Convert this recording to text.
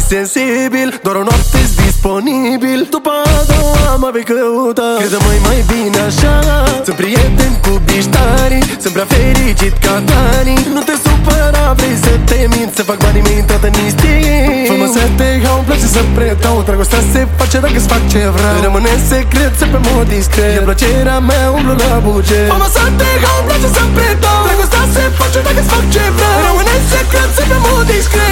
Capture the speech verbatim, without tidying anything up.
sensibil, doar o noapte-s disponibil. După a doua mă vei căuta. Crede-mă-i mai bine așa. Sunt prieten cu biștarii, sunt prea fericit ca Dani. Nu te supăra, vrei să te mint, să fac banii mei intrat în instinct. Fă-mă să te iau, îmi place să pretau. Dragostea se face dacă-ți fac ce vreau. Rămâne secret, se pe mod discret. E plăcerea mea, umblu la buget. Fă-mă să te iau, îmi place să pretau. Dragostea se face dacă-ți fac ce vreau. Rămâne secret, se pe mod discret.